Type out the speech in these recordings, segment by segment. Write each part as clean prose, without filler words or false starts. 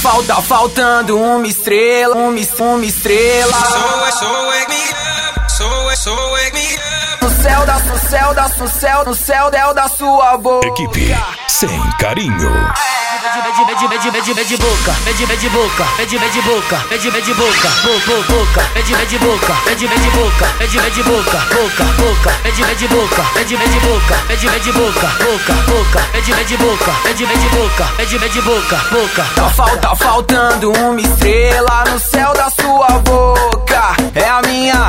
Tá faltando uma estrela, uma estrela. No céu da sua boca. Equipe sem carinho. Mede boca, mede boca, mede boca, mede boca, boca, mede boca, mede boca, mede boca, boca, mede boca, mede boca, mede boca, boca, mede boca, mede boca, boca. Tá faltando uma estrela no céu da sua boca. É a minha.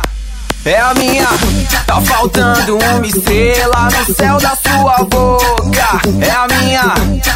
Tá faltando uma estrela no céu da sua boca. É a minha.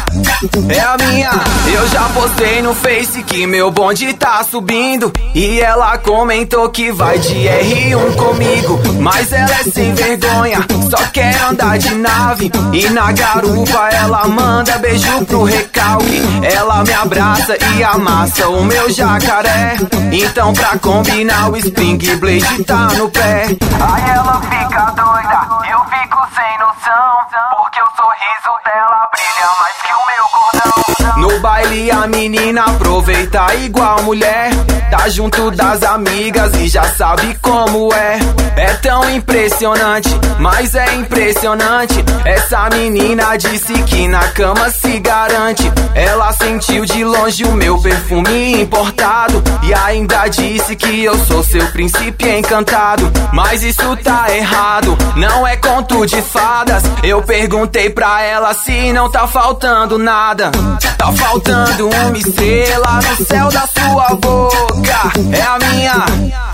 Eu já postei no Face que meu bonde tá subindo, e ela comentou que vai de R1 comigo. Mas ela é sem vergonha, só quer andar de nave, e na garupa ela manda beijo pro recalque. Ela me abraça e amassa o meu jacaré. Então pra combinar o Spring Blade tá no pé. Aí ela fica doida, eu fico sem noção, porque o sorriso dela brilha mais que o meu cordão. No baile a menina aproveita igual mulher, tá junto das amigas e já sabe como é. É tão impressionante, mas é impressionante. Essa menina disse que na cama se garante. Ela sentiu de longe o meu perfume importado, e ainda disse que eu sou seu príncipe encantado. Mas isso tá errado, não é conto de fadas. Eu perguntei pra ela se não tá faltando nada. Tá faltando uma estrela no céu da sua boca. É a minha.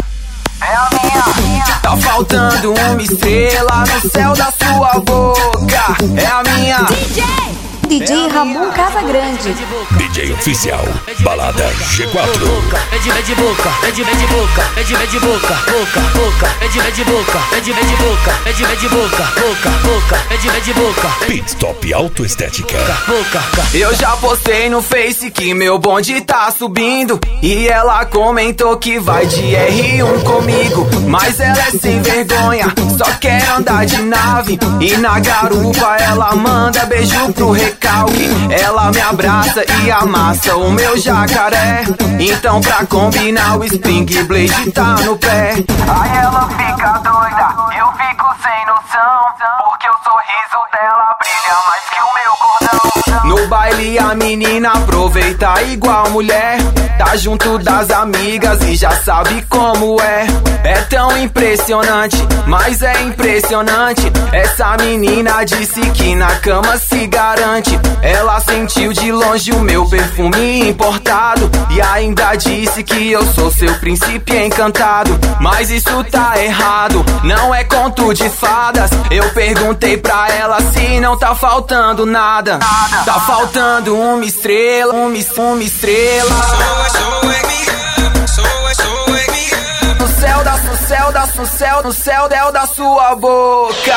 Tá faltando uma estrela no céu da sua boca. É a minha. DJ Ramon Casagrande. DJ oficial, balada G4. Mede boca, mede boca, mede boca, boca, mede boca, mede boca, mede boca, boca, mede boca. Pit Stop Autoestética. Eu já postei no Face que meu bonde tá subindo, e ela comentou que vai de R1 comigo. Mas ela é sem vergonha, só quer andar de nave, e na garupa ela manda beijo pro recalque. Ela me abraça e amassa o meu jacaré. Então pra combinar o Spring Blade tá no pé. Aí ela fica doida, eu fico sem noção, porque o sorriso dela brilha mais que o meu cordão. No baile a menina aproveita igual mulher, tá junto das amigas e já sabe como é. É tão impressionante, mas é impressionante. Essa menina disse que na cama se garante. Ela sentiu de longe o meu perfume importado, e ainda disse que eu sou seu príncipe encantado. Mas isso tá errado, não é conto de fadas. Eu perguntei pra ela se não tá faltando nada. Tá faltando uma estrela, uma estrela. No céu da sua boca.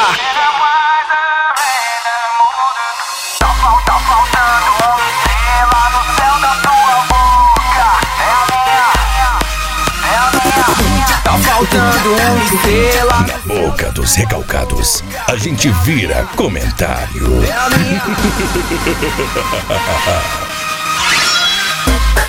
Tá faltando uma estrela no céu da sua boca. É a minha. Tá faltando uma estrela na boca dos recalcados. A gente vira comentário. É a minha.